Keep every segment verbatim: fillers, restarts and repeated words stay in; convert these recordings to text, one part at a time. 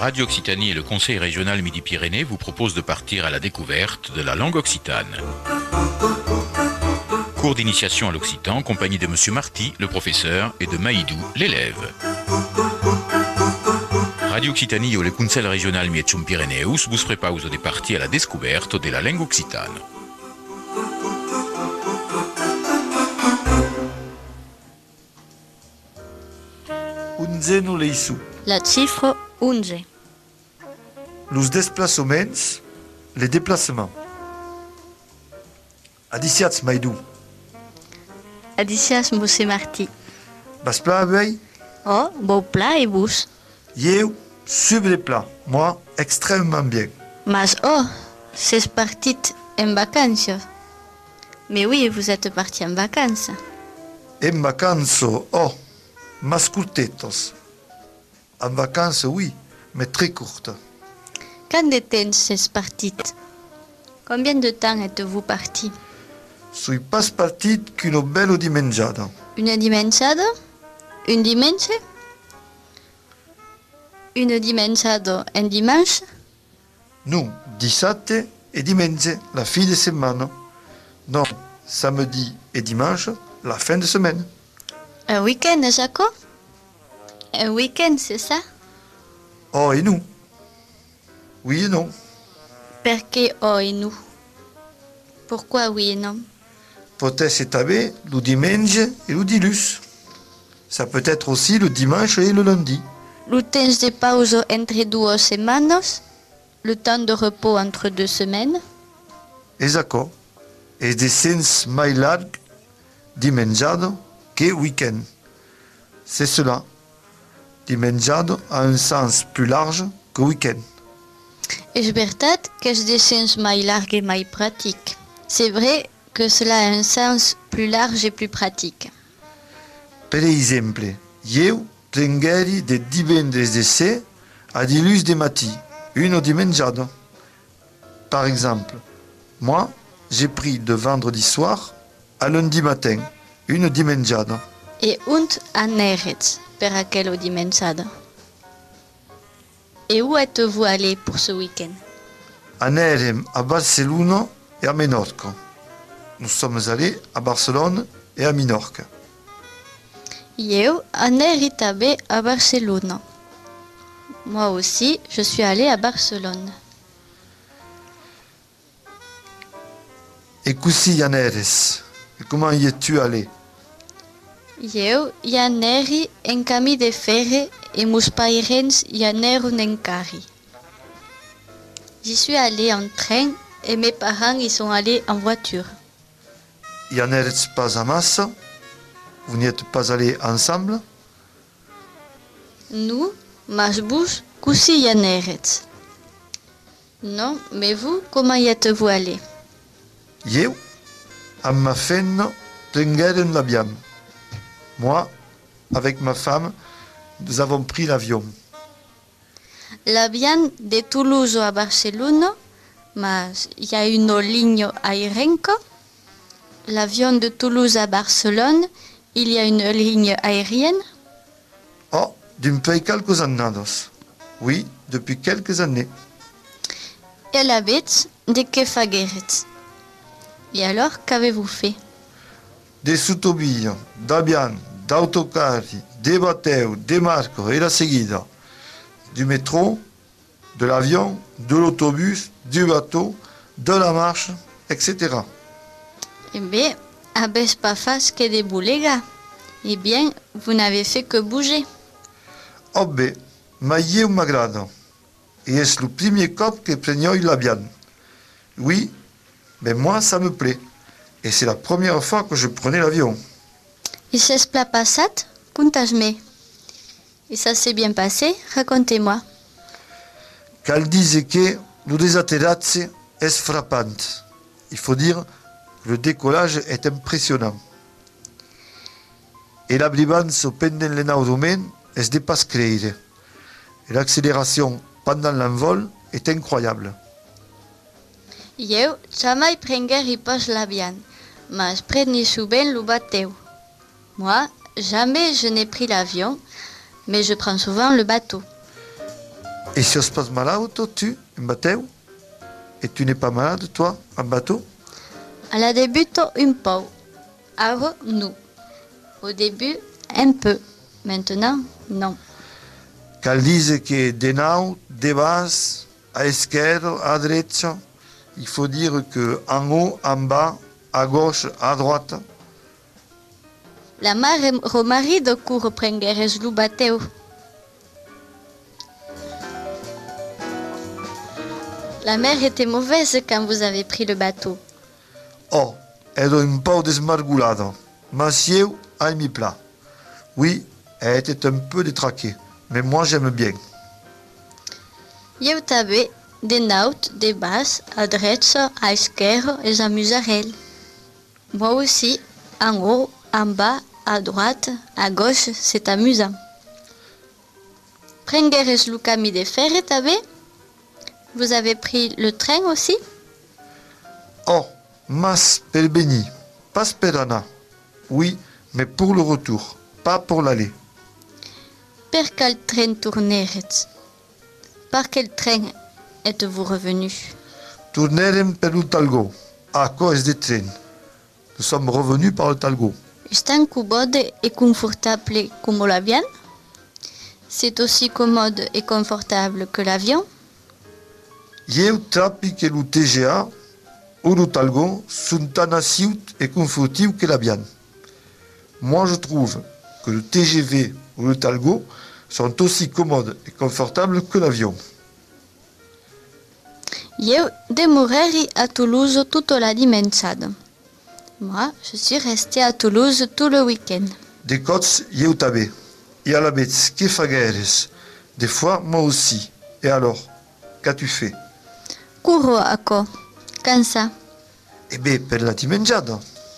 Radio Occitanie et le Conseil régional Midi-Pyrénées vous proposent de partir à la découverte de la langue occitane. Cours d'initiation à l'occitan en compagnie de Monsieur Marty, le professeur, et de Maïdou, l'élève. Radio Occitanie et le Conseil régional Midi-Pyrénées vous préparent de partir à la découverte de la langue occitane. Onze no leiço. La cifre onze. Los desplacements, les déplacements. Adiciats, Maïdou. Adicias, Monsieur Marty. Vas pla avei? Oh, beau plat et bous. Yeu, sub les plats. Moi, extrêmement bien. Mas oh, c'est parti en vacances. Mais oui, vous êtes parti en vacances. En vacances, oh, mas curtetos. En vacances, oui, mais très courtes. Quand de temps c'est parti? Combien de temps êtes-vous parti? Suis pas parti qu'une belle dimengiada. Une dimensada? Une dimanche? Une dimensada un dimanche? Non, dissabte et dimanche, la fin de semaine. Non, samedi et dimanche, la fin de semaine. Un week-end, Jaco? Un week-end, c'est ça? Oh, et nous? Oui et non. Perché oh et nous? Pourquoi oui et non? Peut-être taber le dimanche et le dilus. Ça peut être aussi le dimanche et le lundi. Le temps de pause entre deux semaines? Le temps de repos entre deux semaines? Exact. Et des sens mai larg dimenjado que week-end. C'est cela. Dimenjado a un sens plus large que week-end. És veritat que és de sens mai larg et mai pratique. C'est vrai que cela a un sens plus large et plus pratique. Per exemple, eu prengueri de divendres de sé a dilus de matí, une dimenjado. Par exemple, moi, j'ai pris de vendredi soir à lundi matin, une dimenjada. Et und anerets per aquella dimensada. Et où êtes-vous allé pour ce week-end? Anerem à Barcelone et à Menorca. Nous sommes allés à Barcelone et à Minorca. Eu aneri també à Barcelone. Moi aussi, je suis allé à Barcelone. Et così aneres, et comment y es-tu allé? Eu hi aneri en camí de ferre et meus parents y aneron en carri. J'y suis allé en train et mes parents y sont allés en voiture. Y aneres pas à massa? Vous n'y êtes pas allés ensemble? Nous, mas vos, così y anerets. Non, mais vous, comment y êtes-vous allé? Eu, amb ma femme, prengueren l'avion. Moi, avec ma femme, nous avons pris l'avion. L'avion de Toulouse à Barcelone, mas y a une ligne aérienne. L'avion de Toulouse à Barcelone, il y a une ligne aérienne. Oh, depuis quelques années. Oui, depuis quelques années. Et la bête, de que fagueret? Et alors, qu'avez-vous fait? Des autobilles, d'avions, d'autocars, des bateaux, des marques et la seguida. Du métro, de l'avion, de l'autobus, du bateau, de la marche, et cetera. Eh bien, habez pas fait que des boulegas. Eh bien, vous n'avez fait que bouger. Oh ben, ma eu m'agrada. Et est le premier cop que prenons l'avion. Oui, mais moi ça me plaît. Et c'est la première fois que je prenais l'avion. Et c'est plat passat? Contage-moi. Et ça s'est bien passé? Racontez-moi. Qu'elle disait que le désaterratge est frappant. Il faut dire que le décollage est impressionnant. Et l'abribança pendant l'enaudement est de pas creire. Et l'accélération pendant l'envol est incroyable. Eu jamais prengueri pas l'avion, mas preni souvent le bateau. Moi, jamais je n'ai pris l'avion, mais je prends souvent le bateau. Et si on se passe malade, tu, en bateau? Et tu n'es pas malade, toi, en bateau? À la début, un peu. Avant, non. Au début, un peu. Maintenant, non. Qu'elle dise que de nau, de bas, à esquerre, à droite, il faut dire que en haut, en bas, à gauche, à droite. La mare romarido court prengueres lu bateu. La mer était mauvaise quand vous avez pris le bateau. Oh, ero un peu desmargoulada, mas eu, ai mi plat. Oui, elle était un peu détraquée, mais moi j'aime bien. Eu també de naut, de bas, à droite, à esquerre et à musarel. Moi aussi, en haut, en bas, à droite, à gauche, c'est amusant. Prengueres lu camí de ferre també? Vous avez pris le train aussi? Oh, mas per venir, pas per anar. Oui, mais pour le retour, pas pour l'aller. Per quel train tournerez? Par quel train êtes-vous revenu? Tournerem per le Talgo, à cause des trains. Nous sommes revenus par le Talgo. C'est un commode et confortable comme l'avion? C'est aussi commode et confortable que l'avion? Eu trapi que le T G A ou le Talgo sont tan assius et confortables que l'avion. Moi, je trouve que le T G V ou le Talgo sont aussi commodes et confortables que l'avion. Eu demeuré à Toulouse toute la dimanche. Moi, je suis resté à Toulouse tout le week-end. Des côtes, eu també. Et à la bête, que fagueres. Des fois, moi aussi. Et alors, qu'as-tu fait? Cours à quoi? Quand ça? Eh bien, per la dimanjada.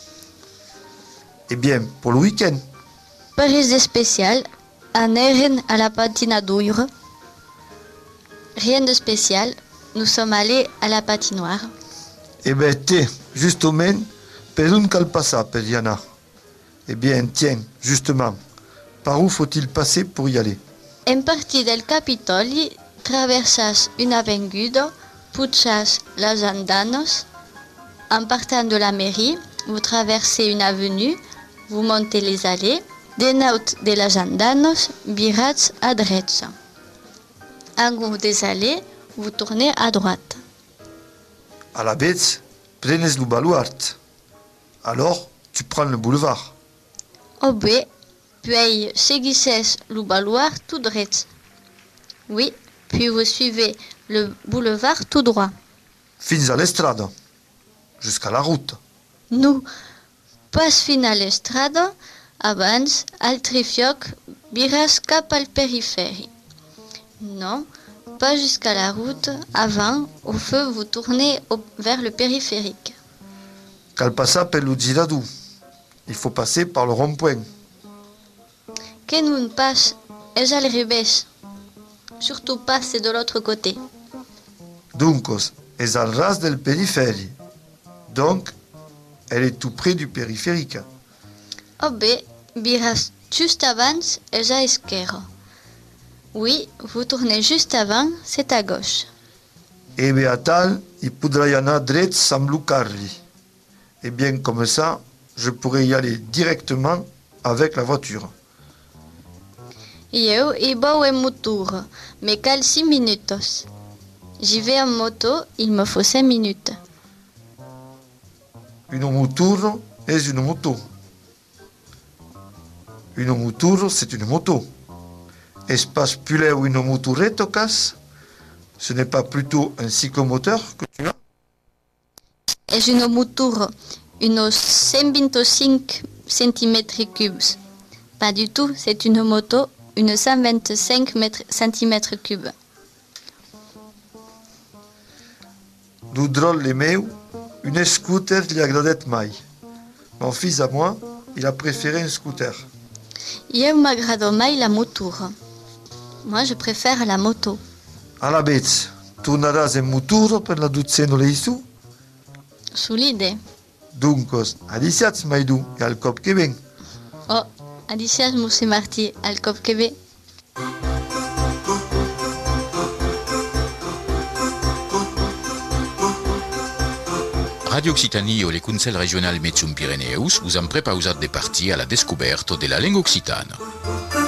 Eh bien, pour le week-end. Paris de spécial, aneren à la patinadoure. Rien de spécial, nous sommes allés à la patinoire. Eh bien, t'es, justement, per un cal passa, per y anar. Eh bien, tiens, justement, par où faut-il passer pour y aller? En partie del Capitoli, traversas une avenue, pujas las andanos. En partant de la mairie, vous traversez une avenue, vous montez les allées. De naut de las andanos, virats à droite. En haut des allées, vous tournez à droite. À la bête, prenes le baluart. Alors, tu prends le boulevard. Au B, puis seguissez le baluard tout droit. Oui, puis vous suivez le boulevard tout droit. Fins à l'estrade, jusqu'à la route. Nous, pas fin à l'estrade, abans, al trifioc, viras cap al périphérie. Non, pas jusqu'à la route, avant, au feu, vous tournez au- vers le périphérique. Cal passa per le giradou. Il faut passer par le rond-point. Que nous passe, est al revés. Surtout pas, c'est de l'autre côté. Duncos, es al ras del périphérie. Donc, elle est tout près du périphérique. Au B, viras juste avant, est à esquerre. Oui, vous tournez juste avant, c'est à gauche. Et bien, à tal, il podrà y anar dret sans le carri. Et bien, comme ça, je pourrais y aller directement avec la voiture. Eu hi vou en motor, me cal cinq minutos. J'y vais en moto, il me faut cinq minutes. Une moto est une moto. Une moto, c'est une moto. Espace pulé ou une motorette, casse? Ce n'est pas plutôt un cyclomoteur que tu as? És une motor, unos cent vingt-cinq centimètres cubes. Pas du tout, c'est une moto, une cent vingt-cinq centimètres cubes. Nous drôle les meu, une scooter lui agradat mai. Mon fils à moi, il a préféré un scooter. Eu m'agrado mai la motor. Moi, je préfère la moto. À la bête, tornaràs en motor per la dotzena leisu? Solide. Duncos, adiciats mai du e al cop que ven. Oh, adicias Moussi Martí, al cop que ve. Radio Occitanie o le Consell Regional Mezzum Pirineus us han prepausat de partir a la descoberta de la lengua occitana.